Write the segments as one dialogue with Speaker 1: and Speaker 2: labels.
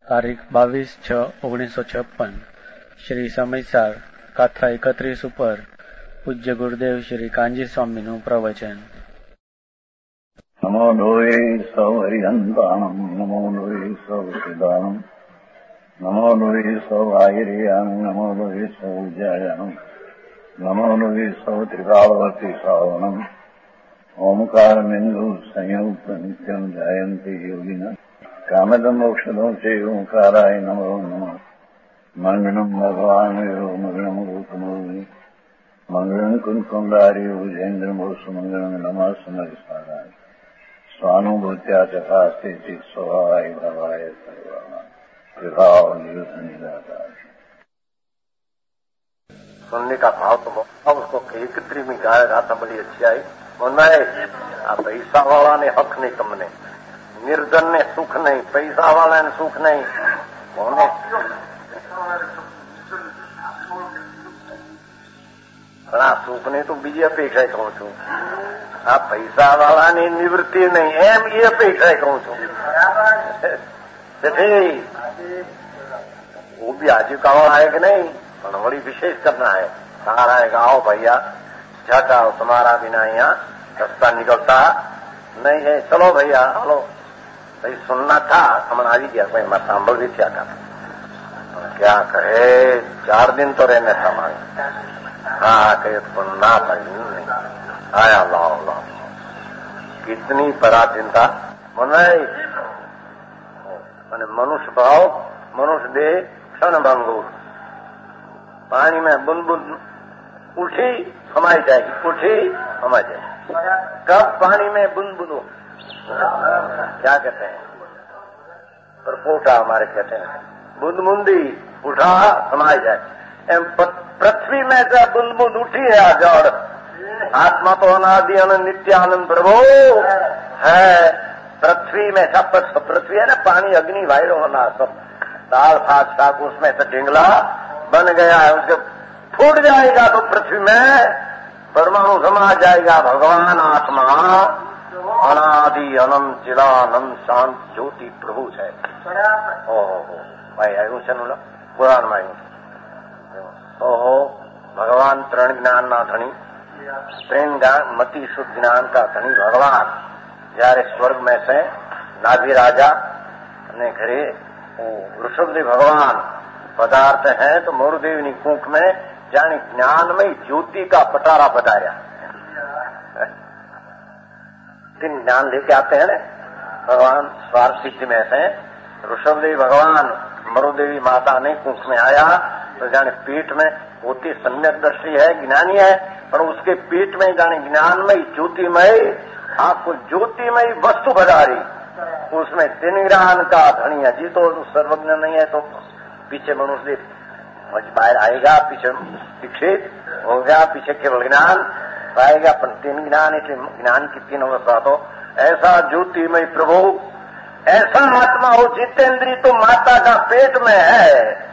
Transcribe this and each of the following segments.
Speaker 1: તારીખ 22/6/1956 શ્રી સમયસાર કાથા 31 ઉપર પૂજ્ય ગુરુદેવ શ્રી કાંજી સ્વામીનું પ્રવચન.
Speaker 2: નમો લોહે સૌ હરિહંતાણમ, નમો લોહે સૌ સિદ્ધાણમ, નમો લોહે સૌ આયર્યાણમ, નમો લોહે સૌ ઉજ્જાયાણમ, નમો લોહે સૌ ત્રિકાળવતી શ્રાવણમ. ઓમકાર બિંદુ સંયુક્ત નિત્યમ જાયંતિ યોગિના કામદમ મોક્ષદો છે ઓંકારાય નમો નમઃ. મંગળમ ભગવાન મંગળમ રૂપમોહિ મંગળમ કુંકુંડાર્યો જૈન્દ્રમો સુમંગળમ નમઃ સમરિસ્મરાય स्वानुभूत्या चकास्ते चित स्वभावाय भवाय सर्वाणा विभाव निदाता.
Speaker 3: सुनने का भाव तो अब उसको एकत्री में गाया गाता बड़ी अच्छी आई. मनाए आ पैसा वाला ने हक नहीं, तुमने निर्धन ने सुख नहीं, पैसा वाला ने सुख नहीं. कोने ઘણા સુખ ને તો બીજી અપેક્ષા કહું છું. આ પૈસા વાળાની નિવૃત્તિ નહીં, એમ એ અપેક્ષા કહું છું. वो भी आजीविका वाला है कि नहीं, पर बड़ी विशेष करना है. सारा है आओ भैया झट आओ, तुम्हारा बिना यहाँ रास्ता निकलता नहीं है. चलो भैया चलो भाई, सुनना था हमने आज गया भाई, मैं सांभल भी क्या था क्या कहे. 4 दिन तो रहने था हमारे. हाँ कहे तो ना भाई नहीं आया. लाओ लाओ कितनी पराधीनता मनाई. मनुष्य भाव मनुष्य देह क्षण भंगुर. पानी में बुंद बुंद उठी समाई जाएगी, उठी समाई जाएगी. कब पानी में बुंद बुंद क्या कहते हैं, परपोटा हमारे कहते हैं, बुंद बुंदी उठा समाई जाए. पृथ्वी में से बुंद बुंद उठी है जड़. आत्मा तो अनादि अनंत नित्य आनंद प्रभु है. पृथ्वी में सब पृथ्वी है ना, पानी अग्नि वायु होना सब दाल भात शाक उसमें से ढिंगला बन गया है. उसके फूट जाएगा तो पृथ्वी में परमाणु समा जाएगा. भगवान आत्मा अनादि अनंत चिदानंद शांत ज्योति प्रभु है. ओहो भाई आयु છે નું પુરાણ માં આવ્યું. ओहो भगवान त्रण ज्ञान ना धनी, त्रण मति शुद्ध ज्ञान का धनी भगवान जયારે स्वर्ग में से नाभि राजा ने घरे ऋषभदेव भगवान पदार्थ है तो मोरदेवनी कूक में जाने ज्ञानमय ज्योति का पटारा पधार्या. 3 ज्ञान लेके आते हैं ना भगवान. स्वार्थ सिद्धि में से ऋषभदेव भगवान मरुदेवी माता ने कूक में आया तो जाने पीठ में होती सम्यक दृष्टि है, ज्ञानी है, पर उसके पीठ में जाने ज्ञानमय ज्योतिमय आपको ज्योतिमय वस्तु बधारी. उसमें 3 ज्ञान का धनी है जी. तो सर्वज्ञ नहीं है तो पीछे मनुष्य बाहर आएगा, पीछे दीक्षित हो गया, पीछे केवल ज्ञान पाएगा. पर 3 ज्ञान है, ज्ञान की 3 अवस्था. तो ऐसा ज्योतिमय प्रभु, ऐसा आत्मा हो जितेंद्री तो माता का पेट में है.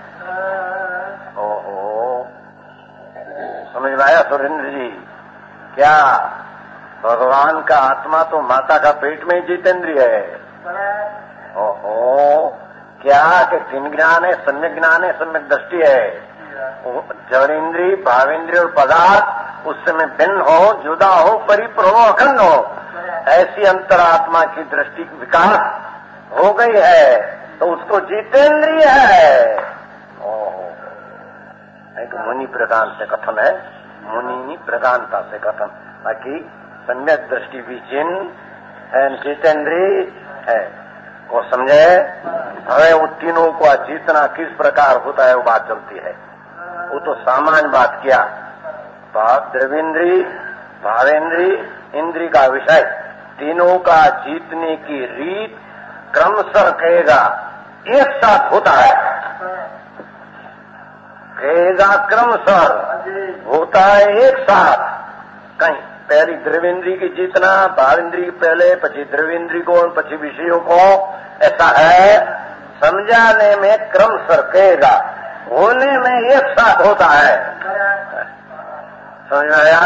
Speaker 3: ओहो समझ में आया सुरेंद्र जी? क्या भगवान का आत्मा तो माता का पेट में ही जितेंद्रिय है. ओहो क्या कि 3 ज्ञान है, सम्यक ज्ञान है, सम्यक दृष्टि है. जड़ेंद्री भावेंद्री और पदार्थ उससे में भिन्न हो, जुदा हो, परिपूर्ण हो, अखंड हो. ऐसी अंतरात्मा की दृष्टि विकास हो गई है तो उसको जितेंद्रिय है. एक मुनि प्रधान से कथन है, मुनि प्रधानता से कथन. बाकी सम्यक दृष्टि भी चिन्ह है, जितेंद्रिय है को समझे. हमें उन तीनों को जीतना किस प्रकार होता है वो बात चलती है. वो तो सामान्य बात किया. द्रवेंद्री भावेंद्री इंद्री का विषय तीनों का जीतने की रीत क्रमशः कहेगा एक साथ होता है. कहेगा क्रमशः होता है एक साथ. कहीं पहली द्रवेंद्री की जीतना, भावेंद्री पहले, पची द्रवेंद्री को, पची विषयों को. ऐसा है समझाने में क्रमशः कहेगा, होने में एक साथ होता है. समझ में आया?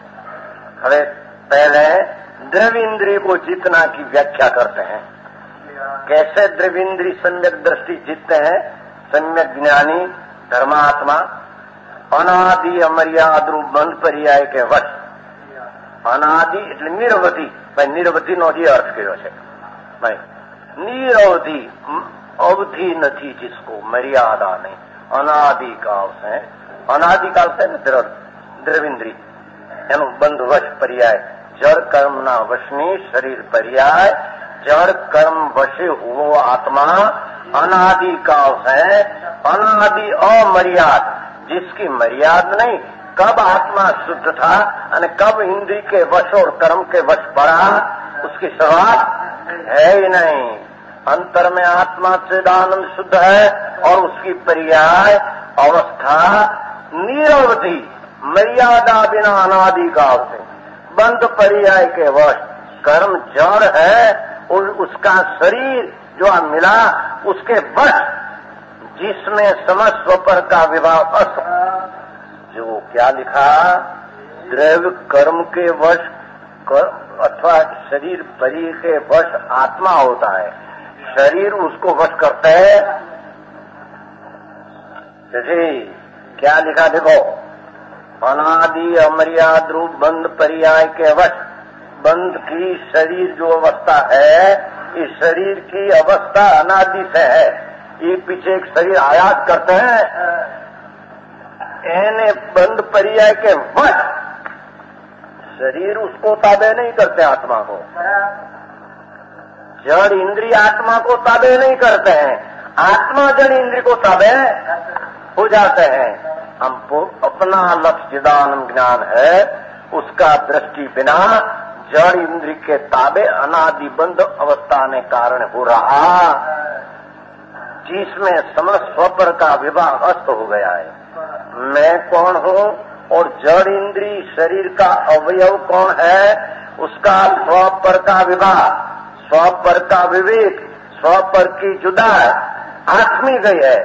Speaker 3: अरे पहले द्रवेंद्री को जीतना की व्याख्या करते हैं. कैसे द्रविंद्री सम्यक दृष्टि जीतते हैं? सम्यक ज्ञानी धर्मात्मा अनादि अमर्याद रूप बंध पर्याय के वश। अनादि એટલે નિરવધિ, ભાઈ નિરવધિનો જે અર્થ કર્યો છે ભાઈ, નિરવધિ અવધિ નથી जिसको, मर्यादा नहीं, अनादि काल से, अनादिकाल से ને દ્રવિન્દ્રી એનું બંધ વશ પર્યાય, જળ કર્મના વશની શરીર પર્યાય, जड़ कर्म वशे हुओ आत्मा अनादि काल से, अनादि अमर्याद, जिसकी मर्याद नहीं, कब आत्मा शुद्ध था और कब इंद्रिय के वश और कर्म के वश पड़ा, उसकी शुरुआत है ही नहीं। अंतर में आत्मा चिदानंद शुद्ध है और उसकी पर्याय अवस्था निरवधि मर्यादा बिना अनादि काल से, बंद पर्याय के वश। कर्म जड़ है और उसका शरीर जो मिला उसके वश, जिसमें समस्त स्वपर का विभाव अस, जो क्या लिखा, द्रव्य कर्म के वश अथवा शरीर परी के वश आत्मा होता है, शरीर उसको वश करता है। जैसे क्या लिखा देखो, अनादि अमर्याद रूप बंद पर्याय के वश, बंद की शरीर जो अवस्था है, इस शरीर की अवस्था अनादि से है। ये पीछे एक शरीर आयात करते हैं, एने बंद पर्याय के वश, शरीर उसको ताबे नहीं करते आत्मा को, जड़ इंद्रिय आत्मा को ताबे नहीं करते हैं, आत्मा जड़ इंद्रिय को ताबे हो जाते हैं। हमको अपना लक्ष्य चिदानंद ज्ञान है, उसका दृष्टि बिना जड़ इंद्रिय के ताबे अनादि बंध अवस्था ने कारण हो रहा, जिसमें समस्त स्वपर का विभाग अस्त हो गया है। मैं कौन हूँ और जड़ इंद्रिय शरीर का अवयव कौन है, उसका स्वपर का विभाग, स्वपर का विवेक, स्वपर की जुदा आत्मी गई है।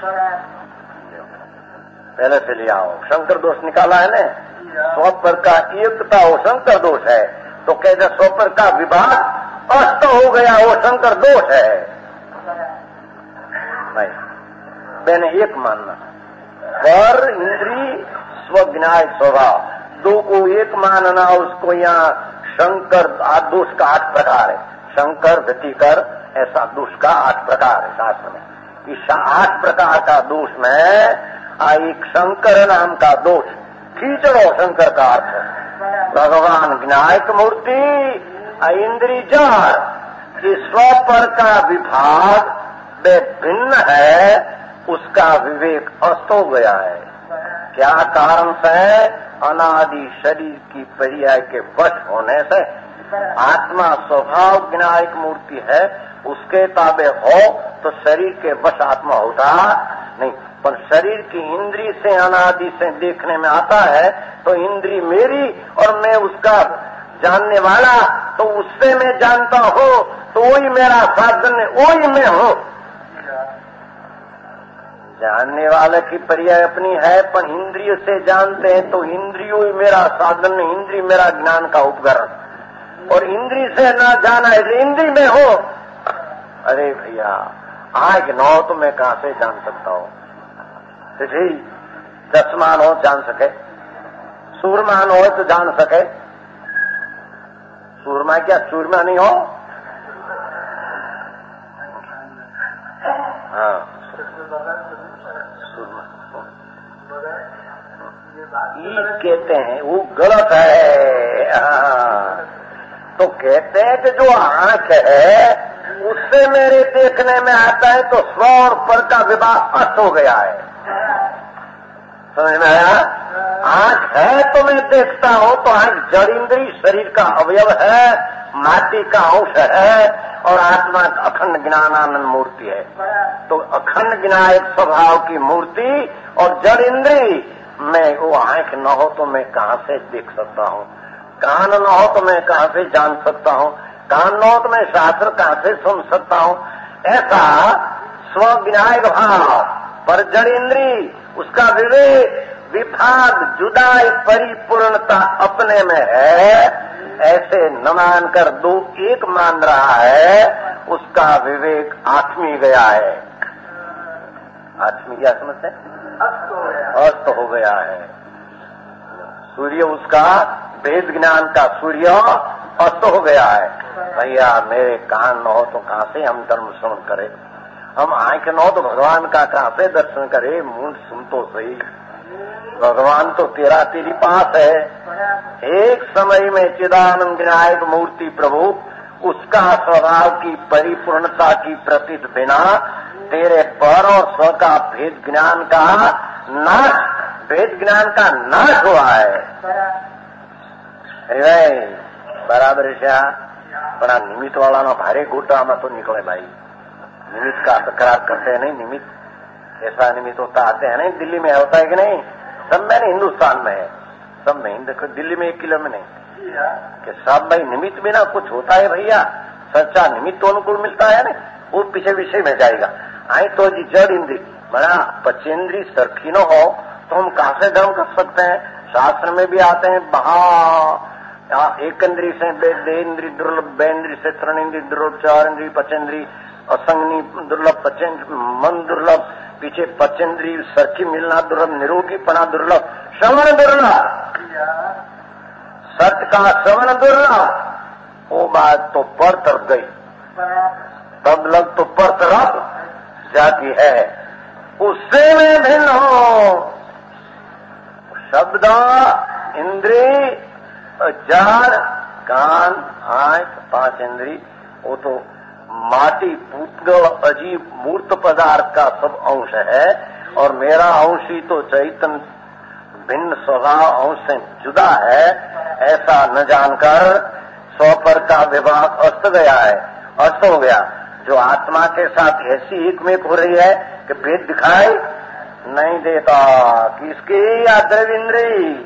Speaker 3: पहले से ले आओ, शंकर दोष निकाला है ना, स्वपर का एकता हो शंकर दोष है, तो कहते स्वपर का विभाग अस्त हो गया, वो शंकर दोष है। नहीं, मैंने एक मानना, पर इंद्री स्वज्ञाय स्वभाव, दो को एक मानना, उसको यहाँ शंकर दोष का 8 प्रकार है, शंकर व्यतिकर ऐसा दोष का 8 प्रकार है शास्त्र में। इस 8 प्रकार का दोष में एक शंकर नाम का दोष, खींचो शंकर का अर्थ, भगवान विनायक मूर्ति इंद्रिय जड़, इस स्वपर का विभाग वे भिन्न है, उसका विवेक अस्त हो गया है। क्या कारण से? अनादि शरीर की पर्याय के वश होने से। आत्मा स्वभाव विनायक मूर्ति है, उसके ताबे हो तो शरीर के वश आत्मा होता नहीं, पर शरीर की इंद्रिय से अनादि से देखने में आता है, तो इंद्रिय मेरी और मैं उसका जानने वाला, तो उससे मैं जानता हूँ, तो वही मेरा साधन है, वही मैं हूँ। जानने वाले की पर्याय अपनी है, पर इंद्रिय से जानते हैं तो इंद्रियों ही मेरा साधन है, इंद्रिय मेरा ज्ञान का उपकरण, और इंद्रिय से ना जाना है, इंद्रिय में हो। अरे भैया, आँख न हो तो मैं कहाँ से जान सकता हूँ? जी, दसमान हो जान सके, सूरमान हो तो जान सके, सूरमा क्या सूरमा नहीं हो? हाँ, सूरमा ये कहते हैं, वो गलत है। हाँ, तो कहते हैं कि जो आंख है उससे मेरे देखने में आता है, तो स्व और पर का विवाह अस्त हो गया है। समझ में आया? आंख है तो मैं देखता हूँ, तो आंख जड़ इंद्रिय शरीर का अवयव है, माटी का अंश है, और आत्मा अखंड ज्ञानानंद मूर्ति है। तो अखंड विनायक स्वभाव की मूर्ति और जड़ इंद्रिय में वो आंख न हो तो मैं कहाँ से देख सकता हूँ? कान न हो तो मैं कहाँ से जान सकता हूँ? कान न हो तो मैं शास्त्र कहाँ से सुन सकता हूँ? ऐसा स्वविनायक भाव पर जड़ इंद्रिय, उसका विवेक विभाग जुदाई परिपूर्णता अपने में है, ऐसे न मानकर दो एक मान रहा है, उसका विवेक आत्मी गया है। आत्मी क्या समझते हैं? अस्त हो गया है। सूर्य उसका वेद ज्ञान का सूर्य अस्त हो गया है। भैया मेरे कान न हो तो कहां से हम धर्म श्रवण करें, हम आंख न हो तो भगवान का कहां से दर्शन करें। मुंड सुन तो सही, भगवान तो तेरी पास है। एक समय में चिदानंद विनायक मूर्ति प्रभु, उसका स्वभाव की परिपूर्णता की प्रतीत बिना तेरे पर और स्व का भेद ज्ञान का नाश, भेद ज्ञान का नाश हुआ है। बराबर है। बड़ा निमित्त वाला ना भारे गोटा में तो निकले भाई। निमित्त का तकरार करते हैं नहीं, निमित्त ऐसा निमित्त होता आते हैं नहीं, दिल्ली में होता है कि नहीं? सब में नहीं, हिंदुस्तान में है, सब में। देखो दिल्ली में 1 किलो में नहीं कि सब भाई निमित्त बिना कुछ होता है भैया। सच्चा निमित्त तो अनुकूल मिलता है ना, वो पीछे विषय में जाएगा। आई तो जी जड़ इंद्री बड़ा पचेंद्री सरखी न हो तो हम कहां से धर्म कर सकते हैं? शास्त्र में भी आते हैं, एक इंद्री से दे इंद्री दुर्लभ, बे इंद्री से 3 इंद्री दुर्लभ, 4 इंद्री पचेंद्री, असंगनी दुर्लभ, पचेंद्र मन दुर्लभ, पीछे पचेंद्री सरखी मिलना दुर्लभ, निरोगी पना दुर्लभ, श्रवण दुर्लभ, सत्य का श्रवण दुर्लभ। वो बात तो पर तरफ गई, तब लग तो पर तरफ जाती है। उससे मैं भिन्न हूं। शब्द, इंद्री, जड़, कान, आंख, 5 इंद्री, वो तो माटी, पूतगल, अजीब मूर्त पदार्थ का सब अंश है। और मेरा अंश ही तो चैतन्य भिन्न स्वभाव अंश से जुदा है। ऐसा न जानकर स्वपर का विभाग अस्त गया है, अस्त हो गया। जो आत्मा के साथ ऐसी एकमेक हो रही है कि भेद दिखाई नहीं देता। किसकी? या द्रविंद्री।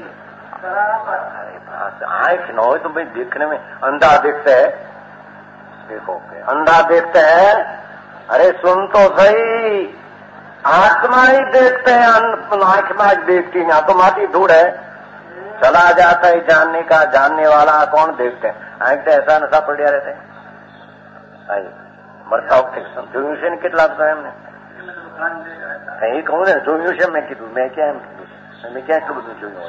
Speaker 3: आंख न हो तो भाई देखने में अंधा देखते है, देखो अंधा देखते हैं। अरे सुन तो सही, आत्मा ही देखते हैं, आंख में देखती ना तो माटी धूड़ है। चला जाता है जानने का, जानने वाला कौन देखते हैं? आंख तो ऐसा नशा पड़िया रहते हैं। મળતા વખતે જોયું છે ને કેટલા બધા એમને એ કહું ને જોયું છે મેં કીધું, મેં ક્યાં એમ કીધું, મેં ક્યાં એટલું બધું જોયું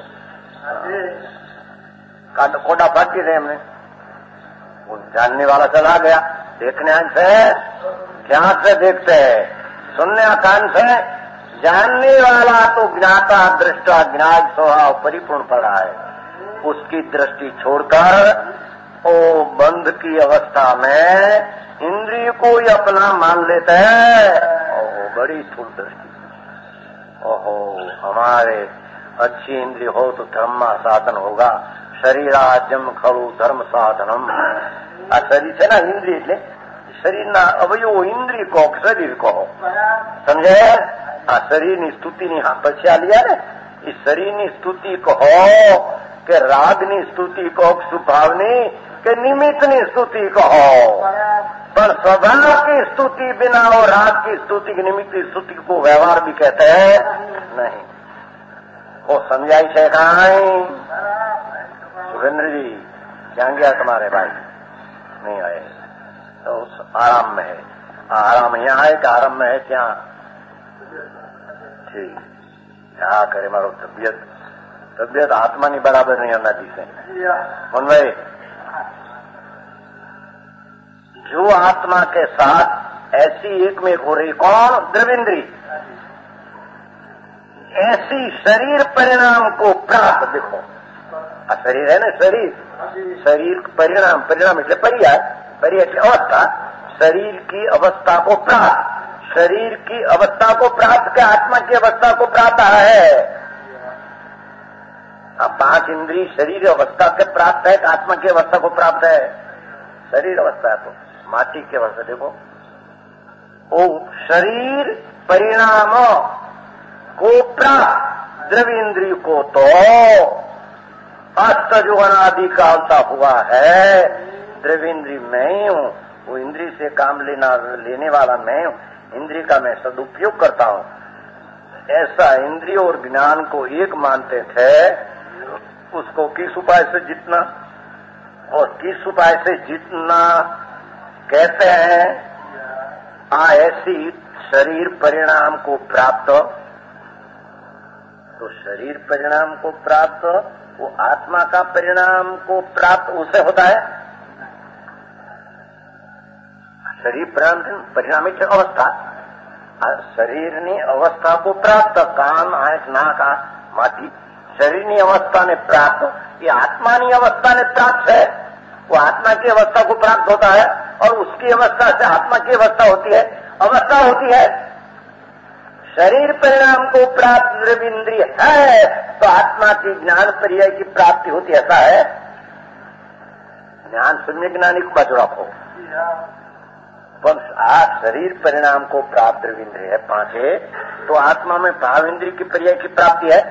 Speaker 3: હોય? કોડા ફાટી છે એમને। वो जानने वाला चला गया, देखने आंख से क्या से देखते हैं, सुनने कान से। जानने वाला तो ज्ञाता दृष्टा ज्ञात स्वभाव परिपूर्ण पड़ा है। उसकी दृष्टि छोड़कर वो बंध की अवस्था में इंद्रिय को ही अपना मान लेते हैं। ओहो बड़ी स्थूल दृष्टि। ओहो हमारे अच्छी इंद्रिय हो तो धर्म साधन होगा। शरीराज्यम खड़ू धर्म साधनम। आ शरीर છે ને ઇન્દ્રિય એટલે શરીરના અવયવો ઇન્દ્રિય કહો, શરીર કહો, સમજે? આ શરીરની સ્તુતિની પછી આ લ્યા ને, એ શરીરની સ્તુતિ કહો કે રાગની સ્તુતિ કહો, સુભાવની કે નિમિત્તની સ્તુતિ કહો, पर स्वभाव की स्तुति बिना और राग की स्तुति की निमित्त की स्तुति को व्यवहार भी कहते हैं नहीं। वो समझाई शेखाई। सुरेंद्र जी क्या गया तुम्हारे भाई? नहीं आए तो उस आराम में है। आराम यहाँ है कि आराम में है? क्या ठीक क्या करे मारो तबियत आत्मा नहीं बराबर नहीं होना जी से भाई। जो आत्मा के साथ ऐसी एक में हो रही कौन? द्रविंद्री। ऐसी शरीर परिणाम को प्राप्त, देखो शरीर है ना, शरीर परिणाम, परिणाम એટલે पर्याय, पर्याय એટલે अवस्था। शरीर की अवस्था को प्राप्त, शरीर की अवस्था को प्राप्त के आत्मा की अवस्था को प्राप्त है। अब 5 इंद्रिय शरीर अवस्था के प्राप्त है कि आत्मा की अवस्था को प्राप्त है? शरीर अवस्था है। तो माटी की अवस्था देखो, वो शरीर परिणाम को प्राप्त द्रव्येंद्रिय को तो अष्ट जुगन आदि का अवता हुआ है। द्रव्येंद्रिय मैं ही हूँ, वो इंद्रिय से काम लेने वाला मैं हूँ, इंद्रिय का मैं सदुपयोग करता हूँ। ऐसा इंद्रिय और ज्ञान को एक मानते थे। उसको किस उपाय से जीतना और किस उपाय से जीतना कहते हैं ऐसी शरीर परिणाम को प्राप्त, तो शरीर परिणाम को प्राप्त वो आत्मा का परिणाम को प्राप्त उसे होता है। शरीर परिणामित अवस्था, शरीરની अवस्था को प्राप्त, कान आंख नाक माटी शरीરની अवस्था ने प्राप्त, ये आत्मा की अवस्था ने प्राप्त है। वो आत्मा की अवस्था को प्राप्त होता है और उसकी अवस्था से आत्मा की अवस्था होती है। शरीर परिणाम को प्राप्त द्रव्येंद्रिय है तो आत्मा की ज्ञान पर्याय की प्राप्ति होती, ऐसा है। ज्ञान शून्य ज्ञानी को बच रखो, पर आज शरीर परिणाम को प्राप्त द्रव्येंद्रिय है पांचे, तो आत्मा में भाव इंद्रिय की पर्याय की प्राप्ति है।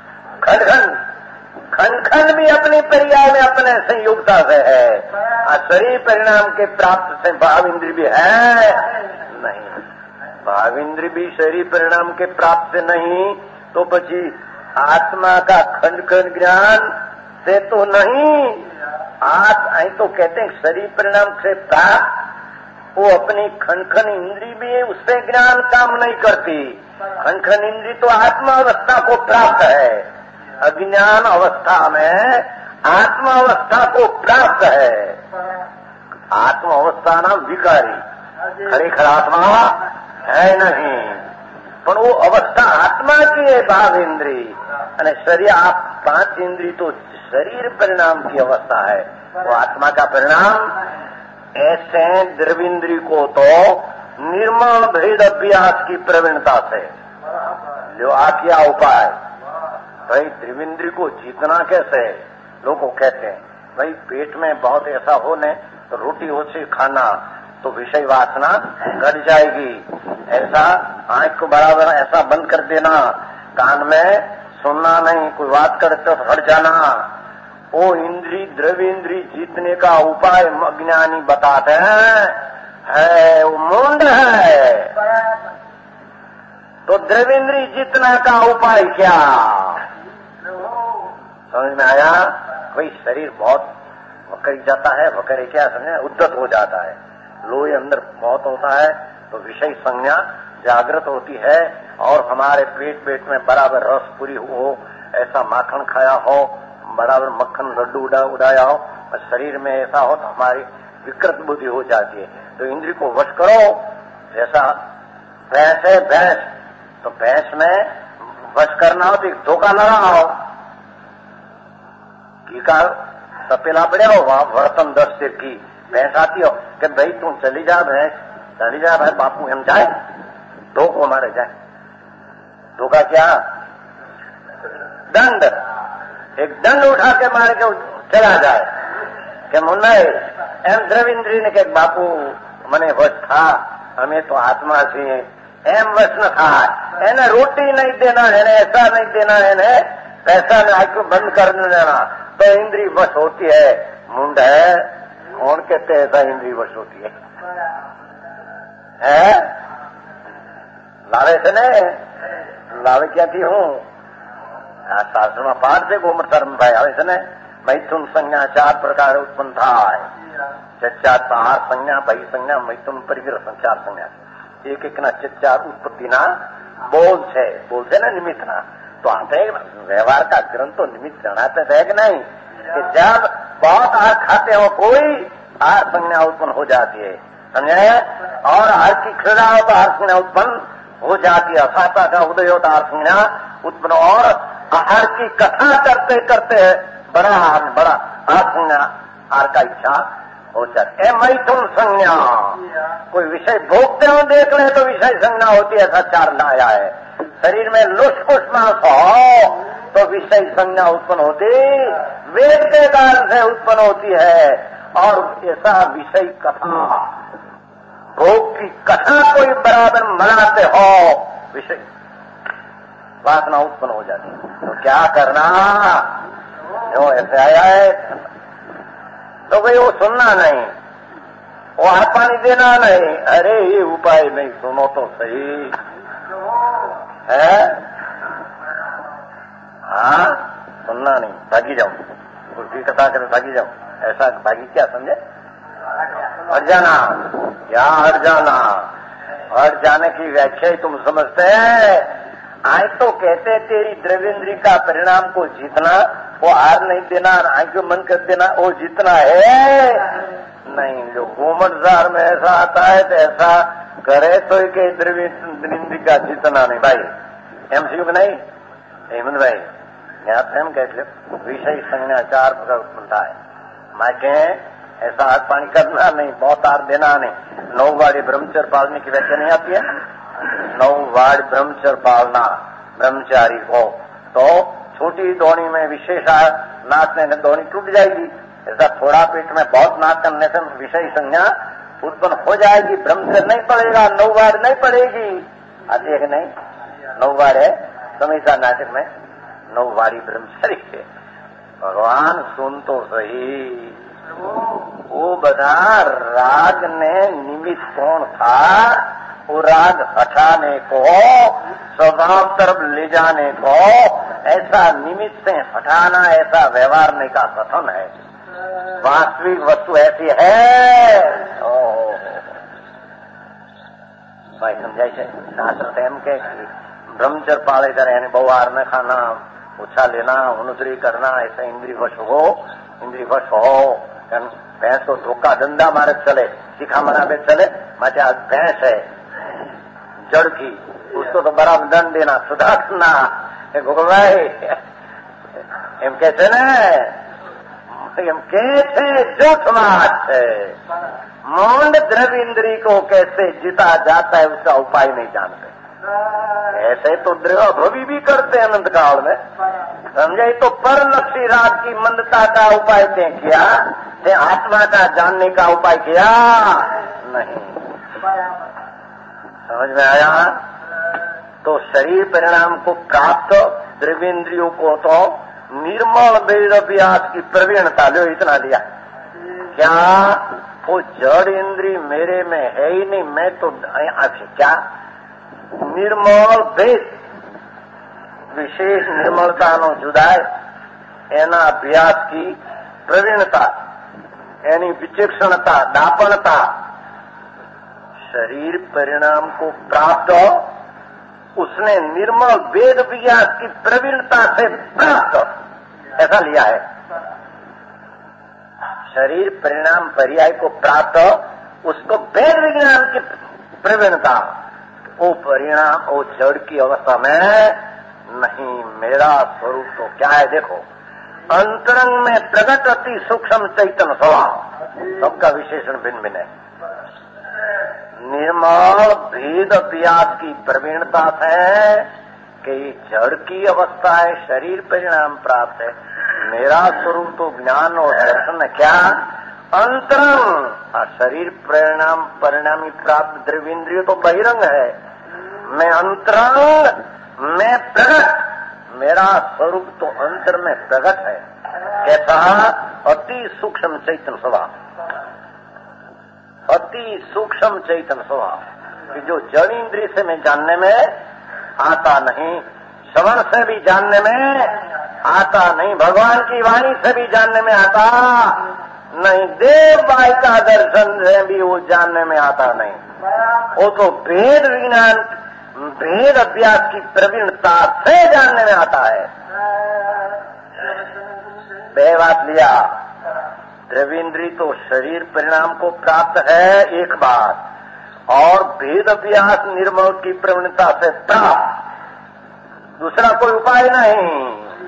Speaker 3: खंड भी अपनी पर्याय में अपने संयोगता से है। शरीर परिणाम के प्राप्त से भाव इंद्रिय भी है नहीं, भाव इंद्रिय भी शरीर परिणाम के प्राप्त से नहीं, तो પછી आत्मा का खंड ज्ञान से तो नहीं। आप आई तो कहते हैं शरीर परिणाम से प्राप्त, वो अपनी खंड इंद्रिय भी उससे ज्ञान काम नहीं करती। खंड इंद्रिय तो आत्मा अवस्था को प्राप्त है, अज्ञान अवस्था में आत्मा अवस्था को प्राप्त है। आत्मा अवस्था नाम विकारी, खरेखर आत्मा है नहीं, पर वो अवस्था आत्मा की है भाव इंद्रिय, અને शरीर आप पांच इंद्रिय तो शरीर परिणाम की अवस्था है, वो आत्मा का परिणाम। ऐसे द्रव्येंद्रिय को तो निर्मल भेद अभ्यास की प्रवीणता से जो क्या उपाय, भाई द्रव्येंद्रिय को जीतना कैसे। लोग कहते हैं भाई पेट में बहुत ऐसा होने तो रोटी ओछी खाना तो विषय वासना घट जाएगी, ऐसा आंख को बराबर ऐसा बंद कर देना, कान में सुनना नहीं, कोई बात करते तो हट जाना। वो इंद्री द्रव्य इंद्री जीतने का उपाय अज्ञानी बताते हैं, है वो मूंड है। तो द्रव्य इंद्री जीतना का उपाय क्या समझ में आया? भाई शरीर बहुत वक्र जाता है, वक्र क्या समझे, उद्धत हो जाता है, लोहे अंदर बहुत होता है तो विषय संज्ञा जागृत होती है, और हमारे पेट में बराबर रस पूरी हो, ऐसा माखन खाया हो, बराबर मक्खन लड्डू उड़ाया हो, और शरीर में ऐसा हो तो हमारी विकृत बुद्धि हो जाती है। तो इंद्रिय को वश करो, जैसा भैंस है भैंस, तो भैंस में वश करना हो तो एक धोखा लगाओ, का तपेला पड़े हो, वहां वर्तन 10 सिर की भैंस आती हो कि भाई तुम चली जा भैंस, चली जा भाई बापू हम जाए, धोखो मारे जाए। धोखा क्या? दंड, एक दंड उठा के मार के चला जाए कि मुन्ना एम द्रविंद्री ने के बापू मने वश था, हमें तो आत्मा छे, एम वश न था, एने रोटी नहीं देना, एने ऐसा नहीं देना, एने पैसा ने आंख बंद कर देना, तो इंद्री वश होती है। मुंड है, कौन कहते हैं ऐसा इंद्री वश होती है? लावे से ने लावे क्या थी हूँ शास्त्र में पाठ से गोमर धर्म भाई आवे से ने मैथुन संज्ञा 4 प्रकार उत्पन्न था। चार संज्ञा, भाई संज्ञा, मैथुन परिग्रह संचार संज्ञा, एक एक ना चार उत्पत्ति ना बोल से ना निमित्त ना। तो आते व्यवहार का ग्रंथ तो निमित्त जनाते है कि नहीं, कि जब बहुत आहार खाते हो कोई आहार संज्ञा उत्पन्न हो जाती है, समझे, और आहार की क्रीड़ा हो तो आहार संज्ञा उत्पन्न हो जाती है, अथाता का उदय हो तो आहार संज्ञा उत्पन्न, और आहार की कथा करते करते बड़ा आहार संज्ञा आहार का इच्छा हो जाती है। मैथुन संज्ञा, कोई विषय भोगते हो देख ले तो विषय संज्ञा होती है, ऐसा 4 लाया है। शरीर में लुष्पुष्ट मांस हो तो विषय संज्ञा उत्पन्न होती, वेद के कारण से उत्पन्न होती है, और ऐसा विषय कथा भोग की कथा कोई बराबर मनाते हो, विषय वासना उत्पन्न हो जाती है। तो क्या करना, जो ऐसे आया है तो भाई वो सुनना नहीं, वो हाथ पानी देना नहीं, अरे ये उपाय नहीं, सुनो तो सही है, हाँ सुनना नहीं, भागी जाओ, उसकी कथा करे भागी जाओ, ऐसा भागी क्या समझे? हट जाना, क्या हट जाना? हट जाने की व्याख्या ही तुम समझते हैं? आए तो कहते तेरी द्रव्येंद्री का परिणाम को जीतना, वो हार नहीं देना, आंख को मन कर देना, वो जीतना है नहीं। जो गोमटजार में ऐसा आता है तो ऐसा करे तो ही कहीं द्रव्येंद्री का जीतना नहीं भाई। एम सी नहीं हेमंत भाई, यहाँ पे हम कहते विषय संज्ञा 4 प्रकार बनता है। मैं कहें ऐसा हाथ पानी करना नहीं, बहुत हार देना नहीं। 9 वाड़ी ब्रह्मचर्य पालने की व्याख्या नहीं आती है? 9 वाड़ी ब्रह्मचर्य पालना ब्रह्मचारी को, तो छोटी दोनी में विशेष नाचने से दोनी टूट जाएगी। ऐसा थोड़ा पेट में बहुत नाच करने से विषय संज्ञा उत्पन्न हो जाएगी। ब्रह्मचर्य नहीं पड़ेगा, 9 वाड़ नहीं पड़ेगी। आती है कि नहीं? 9 वाड़ है समीसा नाटक में, 9 वाड़ी ब्रह्मचारी के। भगवान सुन तो सही, वो बता राग ने निमित्त कौन था? वो राग हटाने को, स्वभाव तरफ ले जाने को, ऐसा निमित्त से हटाना, ऐसा व्यवहारने का कथन है। वास्तविक वस्तु ऐसी है। भाई समझाय છે શાસ્ત્ર એમ કે ब्रह्मचर्य पाले करे यानी बहुहार न खाना, ओछा लेना, अनुद्री करना, ऐसा इंद्रिय वश हो, इंद्रिय वश हो। भैंस तो धोखा धंधा मारे चले, शिखा मना पे चले, माचे आज भैंस है जड़ की, उसको तो बराबर दंड देना, सुधारना। भाई एम कहते न, एम कहते झूठ बात है। मूंड द्रव्य इंद्री को कैसे जीता जाता है उसका उपाय नहीं जानते। ऐसे तो द्रव्य भी करते हैं अनंत काल में, समझे? तो परलक्षी राग की मंदता का उपाय क्या किया? ते आत्मा का जानने का उपाय किया नहीं। समझ में आया? तो शरीर परिणाम को प्राप्त द्रव्येंद्रियों को तो निर्मल वेद अभ्यास की प्रवीणता लो, इतना लिया। क्या वो जड़ इंद्री मेरे में है ही नहीं, मैं तो क्या निर्मल भेद विशेष निर्मलता नो जुदाय एना अभ्यास की प्रवीणता, यानी विचक्षणता, दापणता शरीर परिणाम को प्राप्त उसने निर्मल वेद अभ्यास की प्रवीणता से प्राप्त, ऐसा लिया है। शरीर परिणाम पर्याय को प्राप्त, उसको वेद विज्ञान की प्रवीणता, वो परिणाम वो जड़ की अवस्था में नहीं। मेरा स्वरूप तो क्या है? देखो, अंतरंग में प्रगट अति सूक्ष्म चैतन्य स्वभाव, सबका विशेषण भिन्न भिन्न है। निर्मल भेद अभ्यास की प्रवीणता है कि जड़ की अवस्था है, शरीर परिणाम प्राप्त है। मेरा स्वरूप तो ज्ञान और दर्शन है। क्या? अंतरंग। शरीर परिणाम परिणामी प्राप्त द्रव्येंद्रिय तो बहिरंग है, मैं अंतरंग में प्रगट, मेरा स्वरूप तो अंतर में प्रगट है। कैसा? अति सूक्ष्म चैतन्य स्वभाव, अति सूक्ष्म चैतन्य स्वभाव, कि जो जड़ इंद्रिय से मैं जानने में आता नहीं, श्रवण से भी जानने में आता नहीं, भगवान की वाणी से भी जानने में आता नहीं, देव बाई का दर्शन से भी वो जानने में आता नहीं। वो तो भेद विज्ञान, भेद अभ्यास की प्रवीणता से जानने में आता है। बे बात लिया। द्रव्येंद्री तो शरीर परिणाम को प्राप्त है एक बात, और भेद अभ्यास निर्मल की प्रवीणता से प्राप्त, दूसरा कोई उपाय नहीं।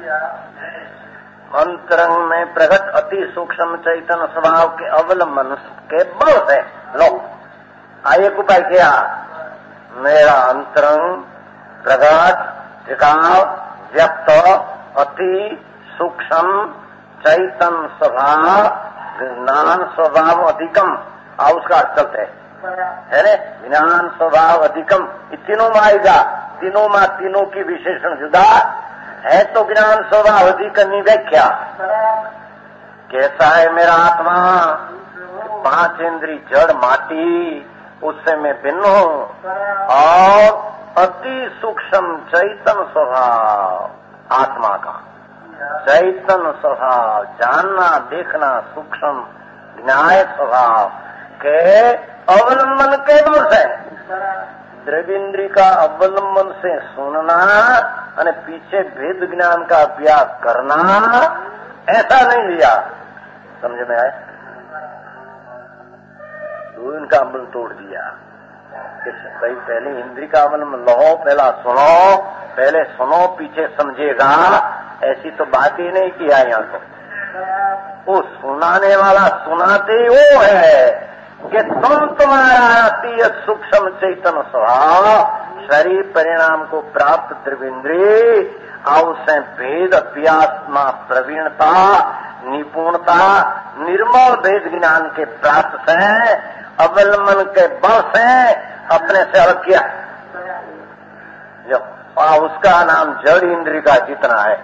Speaker 3: अंतरंग में प्रगट अति सूक्ष्म चैतन्य स्वभाव के अवलंबन के बल से लो, एक उपाय किया। मेरा अंतरंग प्रगट टिकाव व्यक्त अति सूक्ष्म चैतन्य स्वभाव, ज्ञान स्वभाव अधिकम, उसका अर्थ चलते है ना? ज्ञान स्वभाव अधिकम, तीनों में आएगा। तीनों में तीनों की विशेषण जुदा है, तो ज्ञान स्वभाव अधिक व्याख्या। कैसा है मेरा आत्मा? 5 इंद्री जड़ माटी, उससे मैं भिन्न हूँ, और अति सूक्ष्म चैतन्य स्वभाव आत्मा का, चैतन्य स्वभाव, जानना देखना सूक्ष्म ज्ञाय स्वभाव के अवलंबन के बल से द्रविंद्री का अवलंबन से सुनना और पीछे भेद ज्ञान का अभ्यास करना ऐसा नहीं लिया। समझ में आए? दो इनका अमल तोड़ दिया कि कहीं पहले इंद्री का अवलंबन लो, पहला सुनो, पहले सुनो पीछे समझेगा, ऐसी तो बात ही नहीं किया यहाँ तो। वो सुनाने वाला सुनाते वो है कि तुम्हारा अतीय सूक्ष्म चैतन्य स्वभाव शरीर परिणाम को प्राप्त द्रविंद्री अवश्य भेद अभ्यास में प्रवीणता निपुणता निर्मल भेद ज्ञान के प्राप्त से अवलंबन के बल से अपने से अलग किया जो उसका नाम जड़ इंद्री का जितना है।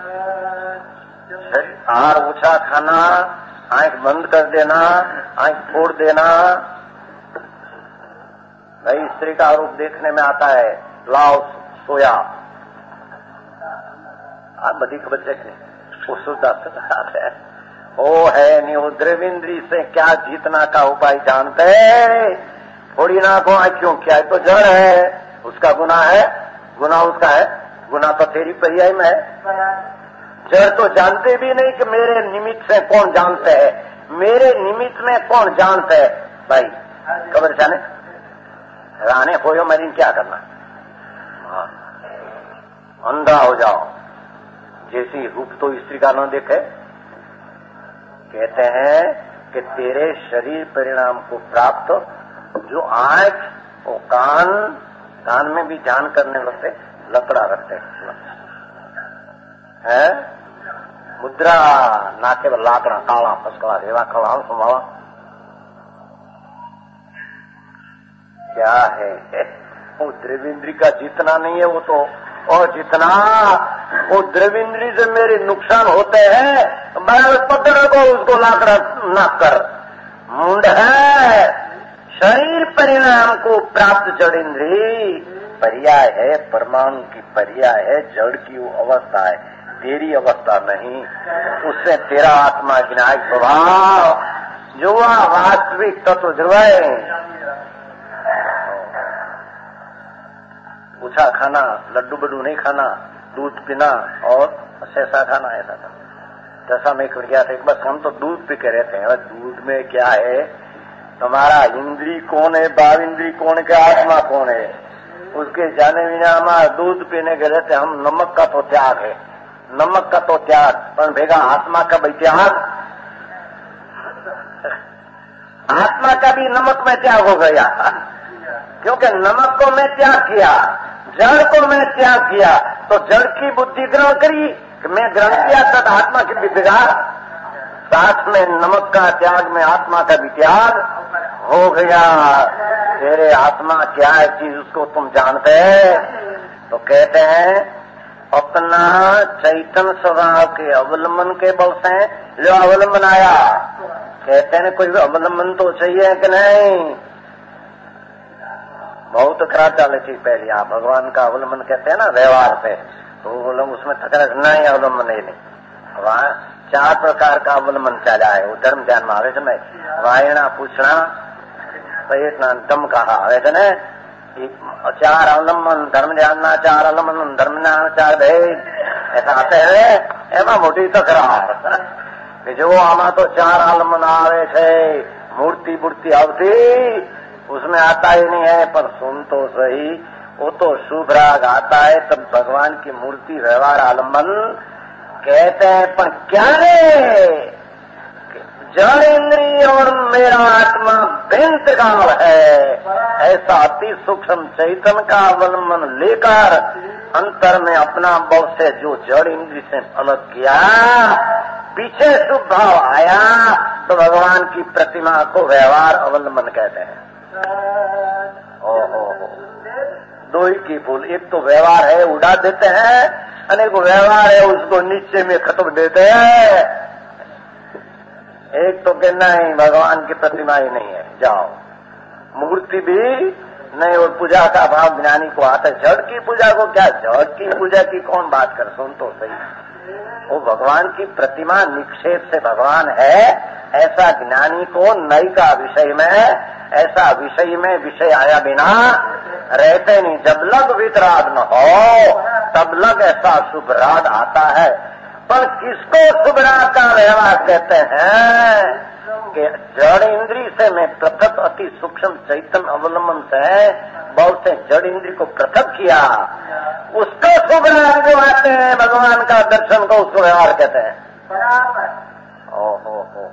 Speaker 3: आहार ऊंचा खाना, आंख बंद कर देना, आंख फोड़ देना। भाई स्त्री का रूप देखने में आता है, लाओ सोया आप बदी के बच्चे है वो है नहीं। वो द्रविंद्री से क्या जीतना का उपाय जानते है? थोड़ी ना को क्यों क्या है तो जड़ है, उसका गुनाह है, गुनाह उसका है, गुनाह तो तेरी पर्याय में है। जड़ तो जानते भी नहीं कि मेरे निमित्त से कौन जानते है, मेरे निमित्त में कौन जानते है। भाई खबर जाने राने हो मरीन क्या करना, अंधा हो जाओ। जैसी रूप तो स्त्री का न देखे, कहते हैं कि तेरे शरीर परिणाम को प्राप्त जो आंख वो कान में भी ध्यान करने लगते, लकड़ा रखते है, मुद्रा नाके पर लाकड़ा काला फसकड़ा रेवा खड़ा सुमावा क्या है। वो द्रविंद्री का जितना नहीं है वो तो, और जितना वो द्रविंद्री से मेरे नुकसान होते हैं बराबर पकड़ को उसको लाकड़ा नाक कर मुंड है। शरीर परिणाम को प्राप्त जड़ इंद्री पर्याय है, परमाणु की पर्याय है, जड़ की वो अवस्था है, तेरी अवस्था नहीं। उससे तेरा आत्मा ज्ञाय स्वभाव जो वास्तविक तत्व ध्रुव है। ऊंचा खाना, लड्डू बड्डू नहीं खाना, दूध पीना और सैसा खाना, ऐसा था। जैसा मैं गया था एक बार, हम तो दूध पी के रहते हैं। दूध में क्या है, तुम्हारा इंद्री कौन है, भाव इंद्री कौन है, आत्मा कौन है, उसके जाने बिना हमारा दूध पीने के रहते। हम नमक का तो त्याग है, नमक का तो त्याग, पर भेगा आत्मा का भी त्याग, आत्मा का भी नमक में त्याग हो गया। क्योंकि नमक को मैं त्याग किया, जड़ को मैं त्याग किया, तो जड़ की बुद्धि ग्रहण करी कि मैं ग्रहण किया तब आत्मा की भी बिगाड़, साथ में नमक का त्याग में आत्मा का भी त्याग हो गया। तेरे आत्मा क्या है चीज उसको तुम जानते हैं। तो कहते हैं अपना चैतन्य स्वभाव के अवलंबन के बल से जो अवलंबन आया, कहते हैं कोई अवलंबन तो चाहिए कि नहीं। बहुत खराब चाले थी पहले, आप भगवान का अवलंबन कहते हैं ना व्यवहार पे, तो वो लोग उसमें थकड़ा नहीं, अवलंबन ही नहीं। वहां 4 प्रकार का अवलंबन चला है, वो धर्म ध्यान में आवे समय वायना पूछना प्रयत्न दम कहा आवे थे न, 4 अवलंबन धर्म ध्यान ना, 4 अवलंबन धर्म ज्ञान 4 भेद, ऐसा आते है। एमा मोटी तकरार जो आमा तो 4 अवलंबन आवे थे, मूर्ति मूर्ति आवती उसमें आता ही नहीं है। पर सुन तो सही, वो तो शुभ राग आता है, तब भगवान की मूर्ति व्यवहार आलम्बन कहते हैं। पर क्या रे जड़ इंद्री और मेरा आत्मा बेंतकाल है, ऐसा अति सूक्ष्म चैतन्य का अवलंबन लेकर अंतर में अपना बल से जो जड़ इंद्री से अलग किया, पीछे शुभ भाव आया, तो भगवान की प्रतिमा को व्यवहार अवलंबन कहते हैं। ओहो, 2 ही की भूल, एक तो व्यवहार है उड़ा देते हैं, अनेक व्यवहार है उसको नीचे में खत्म देते हैं। एक तो कहना ही भगवान की प्रतिमा ही नहीं है, जाओ मूर्ति भी नहीं, और पूजा का भाव ज्ञानी को आता है। जड़ की पूजा को क्या, जड़ की पूजा की कौन बात कर, सुन तो सही। वो भगवान की प्रतिमा निक्षेप से भगवान है, ऐसा ज्ञानी को नई का विषय में, ऐसा विषय में विषय आया बिना रहते नहीं। जब लग वितराग न हो तब लग ऐसा शुभ राग आता है। पर किसको शुभ राग का व्यवहार कहते हैं कि जड़ इंद्री से मैं पृथक अति सूक्ष्म चैतन्य अवलंबन से बहुत से जड़ इंद्री को पृथक किया, उसको शुभ राग जो आते हैं भगवान का दर्शन को, उसको व्यवहार कहते हैं। ओहो हो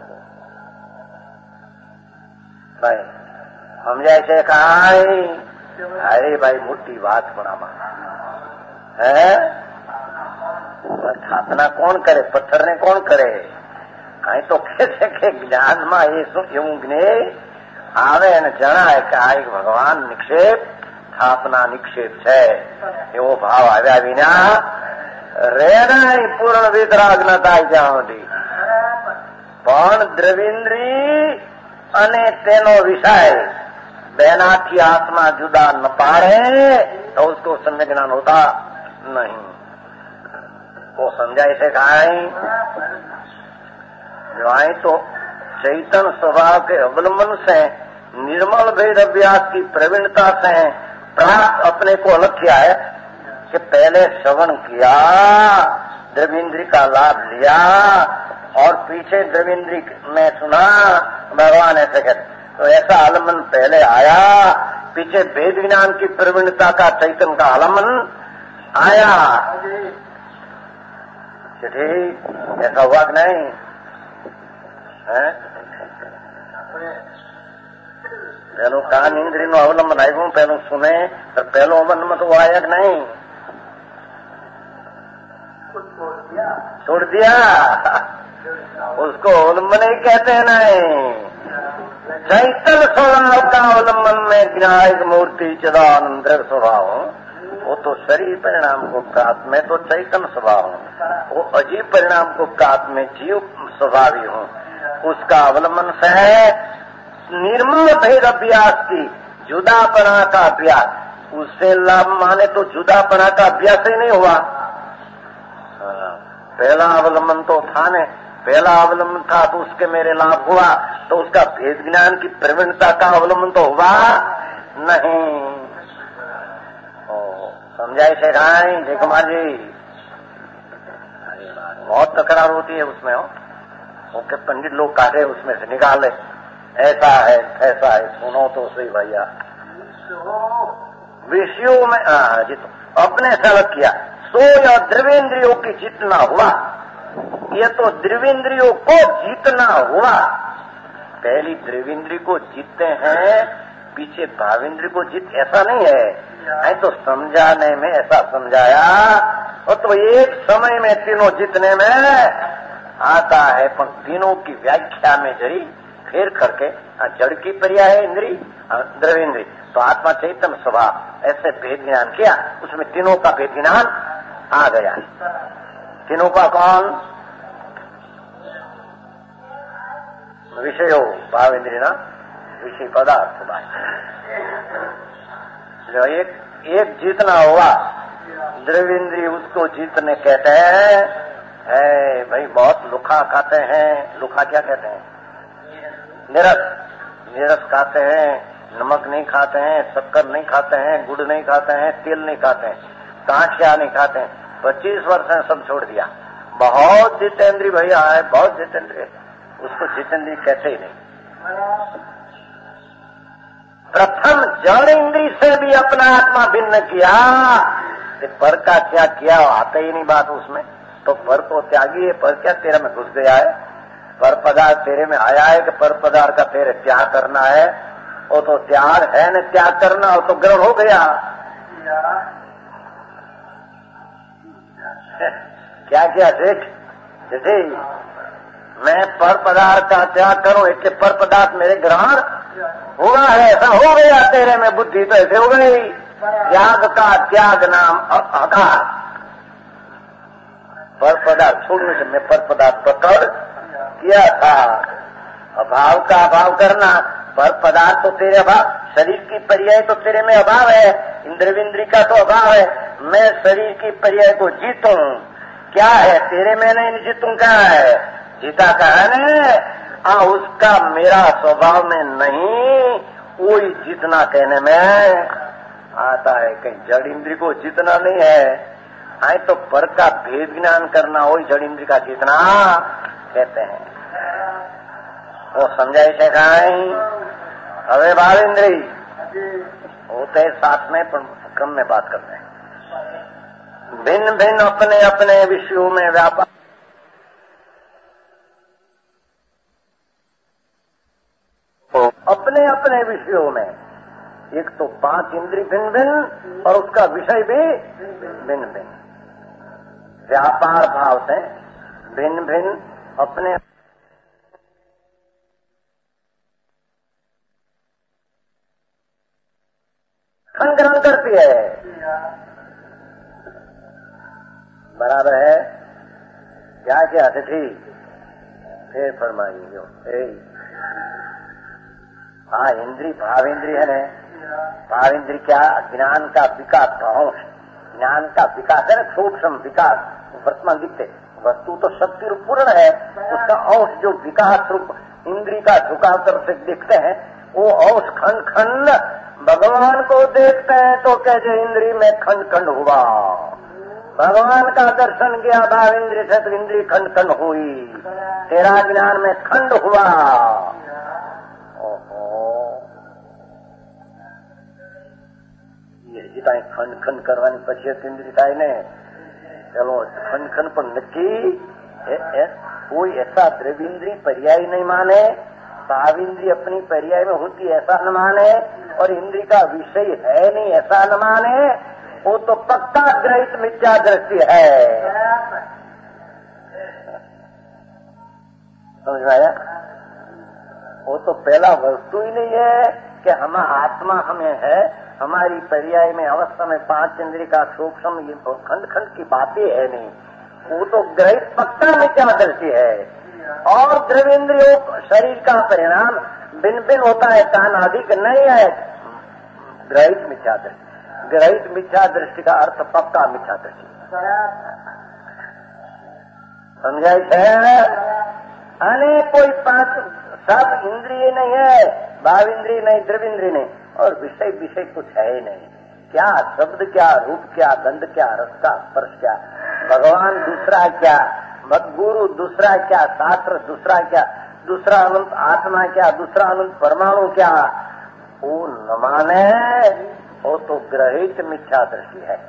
Speaker 3: भाई हम जैसे कहा अरे भाई मोटी बात बना है, स्थापना कौन करे, पत्थर ने कौन करे। कहीं तो कैसे के ज्ञान में ये युग्ने आवे ने जणाय કે આ એક ભગવાન નિક્ષેપ સ્થાપના નિક્ષેપ છે એવો ભાવ આવ્યા વિના રેના પૂર્ણ વિતરાગ ન થાય ત્યાં સુધી। પણ દ્રવિન્દ્રી અને તેનો વિષય બેનાથી આત્મા जुदा न पाड़े तो उसको सम्यक ज्ञान होता नहीं। वो समझा इसे कहां जो आए तो चैतन्य स्वभाव के अवलंबन से निर्मल भेद अभ्यास की प्रवीणता से प्राप्त अपने को अलग किया है कि पहले श्रवण किया, द्रविंद्री का लाभ लिया और पीछे द्रविंद्री में सुना भगवान ऐसे कहते। तो ऐसा आलम्बन पहले आया, पीछे भेद ज्ञान की प्रवीणता का चैतन्य का आलम्बन आया। ठीक ऐसा हुआ कि नहीं है? पहलो कान इंद्री नो अवलंबन आयु, पहलो सुने तो पहलो अवलंबन तो आया कि नहीं? छोड़ दिया उसको अवलंबन ही कहते हैं। नहीं चैतन्य स्वभाव का अवलंबन में विनायक मूर्ति चिदानंद स्वभाव, वो तो शरीर परिणाम को प्राप्त में तो चैतन्य स्वभाव हूँ, वो अजीब परिणाम को प्राप्त में जीव स्वभावी हूँ। उसका अवलंबन से है निर्मल भेद अभ्यास की जुदापना का अभ्यास, उससे लाभ माने तो जुदापना का अभ्यास ही नहीं हुआ। पहला अवलंबन तो था ने, पहला अवलंबन था तो उसके मेरे लाभ हुआ, तो उसका भेद ज्ञान की प्रवीणता का अवलंबन तो हुआ नहीं। समझाए से राय जय कुमार जी, बहुत तकरार होती है उसमें। ओके पंडित लोग काटे उसमें से निकाले, ऐसा है ऐसा है, सुनो तो सही भैया। विषयों में जी तो अपने से अलग किया, सो या द्रवेंद्रियों की जितना हुआ, ये तो द्रवेंद्रियों को जीतना हुआ। पहली द्रवेंद्री को जीतते हैं, पीछे भावेंद्री को जीत, ऐसा नहीं है। तो समझाने में ऐसा समझाया, और तो एक समय में तीनों जीतने में आता है, पर तीनों की व्याख्या में जरी फेर करके जड़ की पर्याय है इंद्री द्रवेंद्री, तो आत्मा चैतन्य स्वभाव ऐसे भेद ज्ञान किया, उसमें तीनों का भेद ज्ञान आ गया। तीनों का कौन? विषयो भावेंद्री ना विषय पदार्थ जो एक जीतना हुआ द्रविंद्री, उसको जीतने कहते हैं। भाई बहुत लुखा खाते हैं, लुखा क्या कहते हैं? निरस खाते हैं, नमक नहीं खाते हैं, शक्कर नहीं खाते हैं, गुड़ नहीं खाते हैं, तेल नहीं खाते हैं, कांचिया नहीं खाते हैं। 25 वर्ष में सब छोड़ दिया। बहुत जितेंद्री भैया है, बहुत जितेंद्री, उसको जितेंद्री कहते ही नहीं। प्रथम जड़ इंद्री से भी अपना आत्मा भिन्न किया, पर का क्या किया आते ही नहीं बात उसमें। तो पर तो त्यागी है, पर क्या तेरे में घुस गया है? पर पदार्थ तेरे में आया है कि पर पदार्थ का तेरे त्याग करना है? वो तो त्याग है न त्याग करना, वो तो ग्रहण हो गया। क्या क्या देख जैसे मैं पर पदार्थ का त्याग करूं, इसके पर पदार्थ मेरे ग्रहण हुआ है, ऐसा हो गया तेरे में बुद्धि, तो ऐसे हो गई। त्याग का त्याग नाम आकार, पर पदार्थ छोड़ने से मैं पर पदार्थ पकड़ किया था। अभाव का अभाव करना, पर पदार्थ तो तेरे अभाव, शरीर की पर्याय तो तेरे में अभाव है, इंद्रविंद्री का तो अभाव है। मैं शरीर की पर्याय को जीतूं, क्या है तेरे में नहीं जीतूं, क्या है जीता कहा ने? उसका मेरा स्वभाव में नहीं, कोई जितना कहने में आता है। कहीं जड़ इंद्री को जितना नहीं है, आए तो पर का भेद ज्ञान करना वही जड़ इंद्री का जितना कहते हैं। वो समझाई છે કાંઈ? હવે ભાવ इंद्री होते साथ में क्रम में बात करते हैं। भिन्न भिन्न अपने अपने विषयों में व्यापार, अपने अपने विषयों में, एक तो 5 इंद्री भिन्न भिन्न और उसका विषय भी भिन्न भिन्न, व्यापार भाव से भिन्न भिन्न अपने ग्रहण करती है। बराबर है क्या? क्या अतिथि फिर फरमाइए। हाँ, इंद्री भाव इंद्री है। भाव इंद्री क्या? ज्ञान का विकास, अंश, ज्ञान का विकास है ना, सूक्ष्म विकास। वर्तमान दिखते वस्तु तो शक्ति रूप पूर्ण है, उसका अंश जो विकास रूप इंद्री का झुकाव तरफ से दिखते हैं, वो अंश खंड खंड भगवान को देखते हैं तो कैसे इंद्री में खंड खंड हुआ। भगवान का दर्शन किया भाव इंद्री से तो इंद्री खंड खंड हुई, तेरा ज्ञान में खंड हुआ। ओहो, ये जितना खंड खंड करवानी पछी इंद्री थाय ने, चलो खंड खंड पर नक्की कोई ऐसा द्रव्येंद्री पर्याय नहीं माने, भाव इंद्री अपनी पर्याय में होती ऐसा न माने, और इंद्री का विषय है नहीं ऐसा न माने, वो तो पक्का ग्रहित मिथ्या दृष्टि है। समझ में आया? वो तो पहला वस्तु ही नहीं है कि हम आत्मा हमें है, हमारी पर्याय में अवस्था में 5 इंद्री का सूक्ष्म खंड खंड की बातें है नहीं, वो तो ग्रहित पक्का मिथ्या दृष्टि है। और द्रव्येंद्रियों शरीर का परिणाम भिन्न भिन्न होता है, कान अधिक नहीं है, ग्रहित मिथ्या दृष्टि। ग्रहित मिथ्या दृष्टि का अर्थ पक्का मिथ्या दृष्टि। समझाई है? अनेक कोई 5 सब इंद्रिय नहीं है, भाव इंद्रिय नहीं, द्रव्येंद्रिय नहीं, और विषय विषय कुछ है ही नहीं। क्या शब्द, क्या रूप, क्या गंध, क्या रस का स्पर्श, क्या भगवान दूसरा, क्या गुरु दूसरा, क्या शास्त्र दूसरा, क्या दूसरा अनंत आत्मा, क्या दूसरा अनंत परमाणु, क्या वो न माने, वो तो ग्रहित मिथ्या दृष्टि है।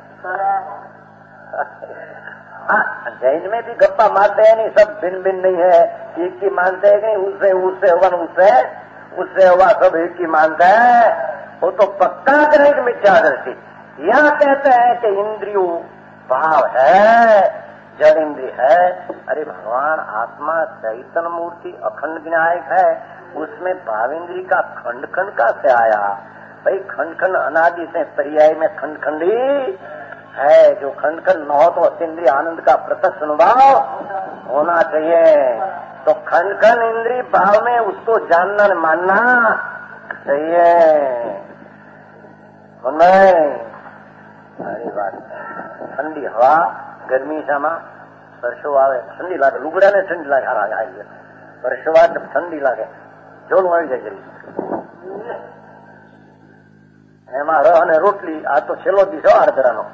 Speaker 3: जैन में भी गप्पा मारते हैं नहीं, सब भिन्न भिन्न नहीं है, एक ही मानते हैं नहीं, उससे हुआ सब एक ही मानते हैं, वो तो पक्का ग्रहित मिथ्या दृष्टि। यह कहते हैं कि इंद्रियों भाव है, जड़ इंद्रिय है। अरे भगवान आत्मा चैतन्य मूर्ति अखंड विनायक है, उसमें भाव इंद्रिय का खंड खंड का से आया? भाई खंड खंड अनादि से पर्याय में खंड खंड ही है, जो खंड खंड न हो तो अतीन्द्रिय आनंद का प्रत्यक्ष अनुभव होना चाहिए। तो खंड खंड इंद्रिय भाव में उसको जानना मानना चाहिए। अरे बात, ठंडी हवा गर्मी सामा પરસો આવે, ઠંડી લાગે, લુગડાને ઠંડી લાગે, હારા આવી પરસો આવે ઠંડી લાગે, જોડું આવી જાય જલ્દી, એમાં રહ અને રોટલી, આ તો છેલ્લો દિવસ આડદરાનો,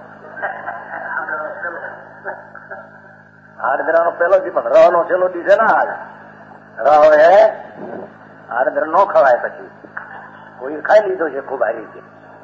Speaker 3: આડદરાનો પહેલો દિવસ, પણ રહનો છેલ્લો દિવસ ના આજ રહ હે આડદર ન ખવાય, પછી કોઈ ખાઈ લીધો છે ખૂબ હારી છે।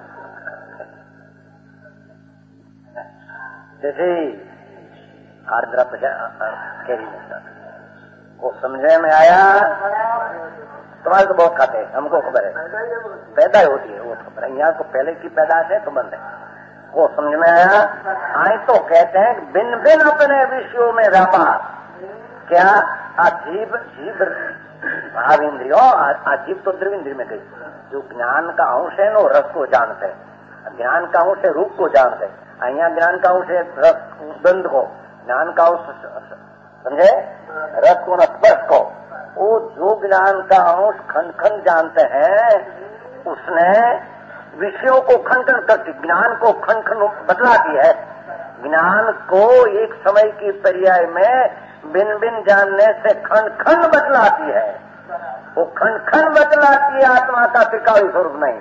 Speaker 3: जैसे आर्द्रा कैरी को समझे में आया? तुम्हारे तो बहुत खाते हैं, हमको खबर है, पैदा होती है वो खबर है, यहाँ को पहले की पैदाश है तो बंद है, वो समझ में आया? आए तो कहते हैं भिन्न भिन्न अपने विषयों में व्यापार। क्या? अजीब जीव भाव इंद्रियों, अजीब तो द्रव्येंद्रिय में गई, जो ज्ञान का अंश है नो रस को जानते हैं, ज्ञान का अंश है रूप को जानते हैं, यहाँ ज्ञान का अंश है रस गंध को, ज्ञान का अंश समझे रस को न स्पर्श को, वो जो ज्ञान का अंश खंड खंड जानते हैं, उसने विषयों को खंड खंड करती, ज्ञान को खंड खंड बदलाती है। ज्ञान को एक समय की पर्याय में भिन्न भिन्न जानने से खंड खंड बदलाती है। वो खंड खंड बतलाती है आत्मा का टिकाऊ स्वरूप नहीं।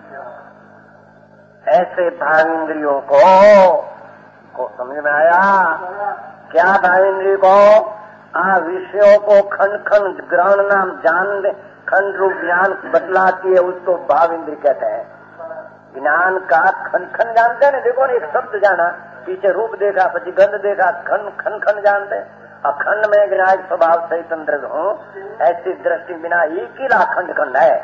Speaker 3: ऐसे भावेंद्रियों को समझ में आया क्या? भावेंद्रिय को विषयों को खंड खंड ग्रहण नाम जान दे, खंड रूप ज्ञान बतलाती है, उसको भावेंद्रिय कहते हैं। ज्ञान का खंड खंड जानते हैं ना, देखो ना, एक शब्द जाना, पीछे रूप देखा, પછી गंध देखा, खंड खंड खंड जानते हैं। अखंड में विनायक स्वभाव सहित अंतर्गत हो, ऐसी दृष्टि बिना एक ही खंड खंड है।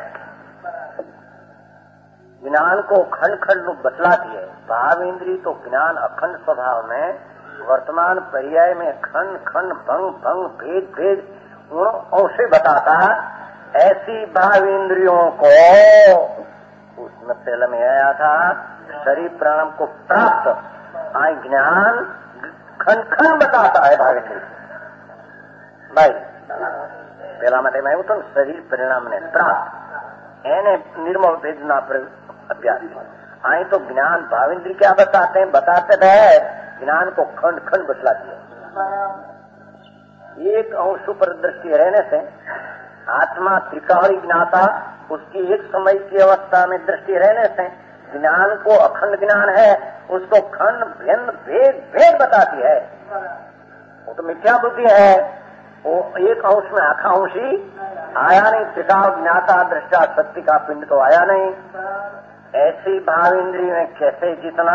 Speaker 3: ज्ञान को खंड खंड रूप बतलाती है। भाव इंद्रिय तो ज्ञान अखंड स्वभाव में वर्तमान पर्याय में खंड खंड भंग भंग भेद भेद अंश बताता। ऐसी भाव इंद्रियों को उसमें पहले में आया था शरीर प्राण को प्राप्त आय ज्ञान खंड खंड बताता है भाव इंद्रिय भाई। पहला मत मैं तो शरीर परिणाम ने प्राप्त एने निर्मल भेदना अभ्यास आई तो ज्ञान भावेंद्र क्या बताते हैं? बताते रहे ज्ञान को खंड खंड बतलाती है। एक अंश पर दृष्टि रहने से आत्मा त्रिकाली ज्ञाता, उसकी एक समय की अवस्था में दृष्टि रहने से ज्ञान को अखंड ज्ञान है, उसको खंड भिन्न भेद भेद बताती है। वो तो मिथ्या बुद्धि है, वो एक अंश में आखा अंशी आया नहीं, त्रिकाल ज्ञाता दृष्टा शक्ति का पिंड तो आया नहीं। ऐसी भाव इंद्रिय में कैसे जितना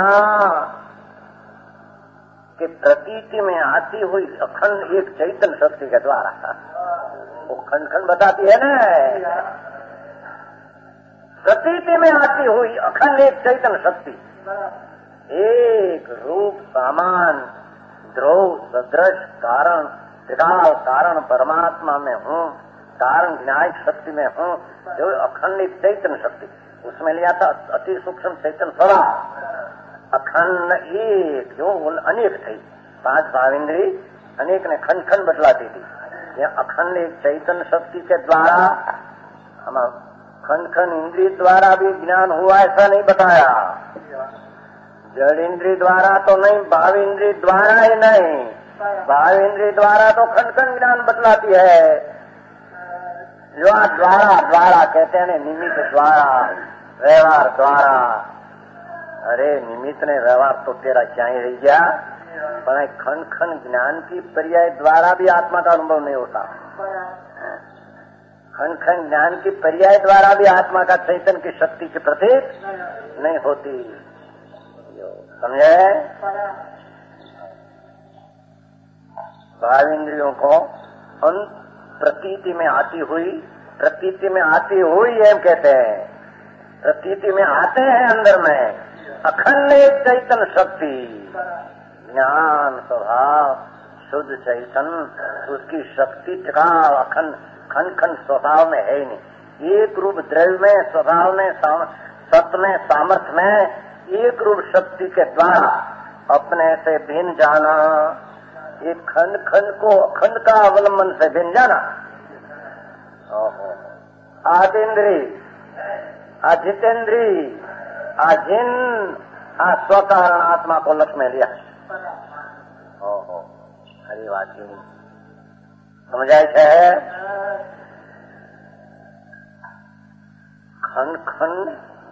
Speaker 3: कि प्रतीति में आती हुई अखंड एक चैतन्य शक्ति के द्वारा वो खंड खंड बताती है ना। प्रतीति में आती हुई अखंड एक चैतन्य शक्ति, एक रूप सामान ध्रुव सदृश कारण त्रिकाल कारण परमात्मा में हूँ, कारण ज्ञायक शक्ति में हूँ, जो अखंड एक चैतन्य शक्ति, उसमें लिया था अति सूक्ष्म चैतन्य सदा अखंड एक जो अनेक थी। 5 भावेंद्री अनेक ने खंड खंड बतलाती थी। यह अखंड एक चैतन्य शक्ति के द्वारा हम खंड खंड इंद्रिय द्वारा भी ज्ञान हुआ ऐसा नहीं बताया। जड़ इंद्रिय द्वारा तो नहीं, भाव इंद्रिय द्वारा ही नहीं, भाव इंद्रिय द्वारा तो खंड खंड ज्ञान बतलाती है। जो द्वारा द्वारा कहते हैं निमित्त द्वारा व्यवहार द्वारा। अरे निमित्त ने व्यवहार तो तेरा क्या ही रह गया, पर खंड खंड ज्ञान की पर्याय द्वारा भी आत्मा का अनुभव नहीं होता। खंड खंड ज्ञान की पर्याय द्वारा भी आत्मा का चैतन्य की शक्ति की प्रतीक नहीं होती। समझे? भाव इंद्रियों को प्रतीति में आती हुई, प्रतीति में आती हुई एम कहते हैं, प्रतीति में आते हैं अंदर में अखंड चैतन्य शक्ति, ज्ञान स्वभाव शुद्ध चैतन्य, उसकी शक्ति टिकाव अखंड खंड खंड स्वभाव में है ही नहीं। एक रूप द्रव्य में स्वभाव में सत्य में सामर्थ्य में एक रूप शक्ति के द्वारा अपने से भिन्न जाना, एक खंड खंड को अखंड का अवलंबन से भिन्न जाना। आदिंद्री अजितेंद्री अजिन स्वकारण आत्मा को लक्ष्य में लिया। ओहो हरी बात समझाय है। खंड खंड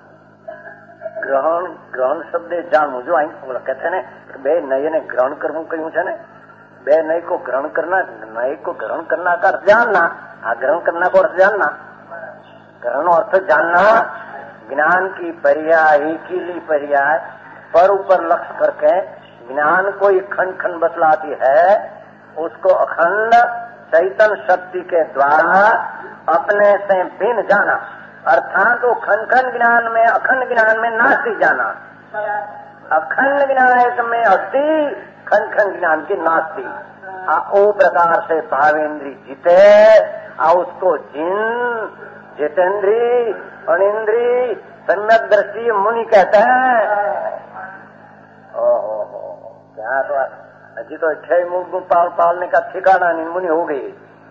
Speaker 3: ग्रहण ग्रहण शब्द જાણવું જો અહીં कहते हैं बे नए ने ग्रहण करવું કહ્યું છે ને, बे नए को ग्रहण करना, नए को ग्रहण करना का अर्थ जानना, ग्रहण करना को अर्थ जानना, ग्रहण अर्थ जानना, ज्ञान की पर्याय कीली पर्याय पर ऊपर लक्ष्य करके ज्ञान को खंड खंड बतलाती है, उसको अखंड चैतन्य शक्ति के द्वारा अपने से भिन्न जाना, अर्थात वो खंड खंड ज्ञान में अखंड ज्ञान में नास्ती जाना। अखंड ज्ञान में अस्थि, खंड खंड ज्ञान की नास्ती। ओ प्रकार से भावेंद्री जीते उसको जिन जितेंद्री अनिंद्री सम्यक दृष्टि मुनि कहते हैं। ओहो क्या तो अजी तो 28 मूल गुण पालने का ठिकाना नहीं, मुनि हो गई।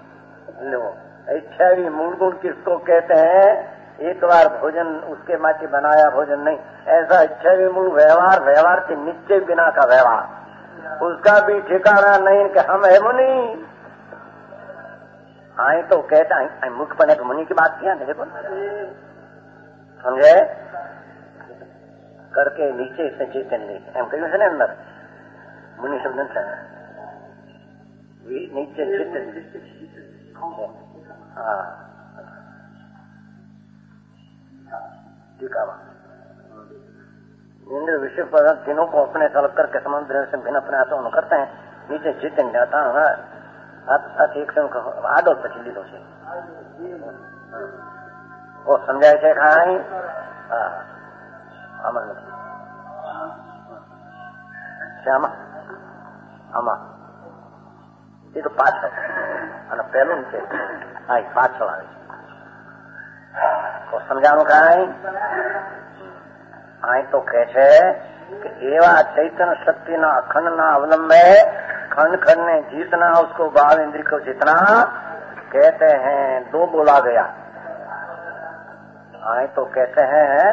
Speaker 3: 28 मूल गुण किसको कहते हैं? एक बार भोजन उसके माटी बनाया भोजन नहीं, ऐसा 28 मूल व्यवहार, व्यवहार के निश्चय बिना का व्यवहार, उसका भी ठिकाना नहीं कि हम है मुनि। आई तो कहता है मुख पर तो मुनि की बात किया देखो समझे करके नीचे से चैतन्य एम कह્યું છે ને અંદર મુનિ શબ્દ છે नीचे ચૈતન્ય હા ठीक है इंद्र विषय पदार्थ तीनों को अपने से अलग करके समुद्र से भिन्न अपने हाथों करते हैं नीचे चैतन्य जाता है एक आडो પછી લીધો છે वो समझाय છે ખાઈ આમાં નથી શ્યામા આમાં એ તો પાછળ અને પહેલું છે હા પાછળ આવે તો સમજાણું કાંઈ અહીં તો કહે છે कि एवा चैतन्य शक्ति ना अखंड ना अवलंबे खंड खंड ने जीतना उसको भाव इंद्रिय को जितना कहते हैं दो बोला गया आए तो कहते हैं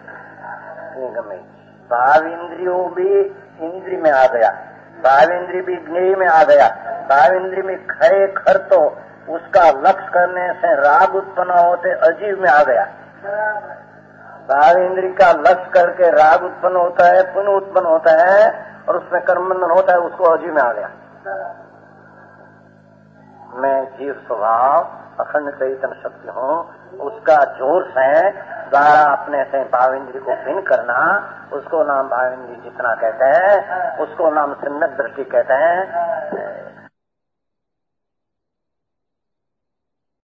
Speaker 3: भाव इंद्रियों भी इंद्रिय में आ गया भाव इंद्रिय भी ज्ञेय में आ गया भाव इंद्रिय में खरे खर तो उसका लक्ष्य करने से राग उत्पन्न होते अजीव में आ गया भाव इंद्रिय का लक्ष्य करके राग उत्पन्न होता है पुण्य उत्पन्न होता है और उसमें कर्म बंधन होता है उसको अजीव में आ गया मैं जीव स्वभाव अखंड चैतन्य शक्ति हूँ उसका जोर से द्वारा अपने से भाव इंद्रिय को भिन्न करना उसको नाम भाव इंद्रिय जितना कहते हैं उसको नाम सम्यक दृष्टि कहते हैं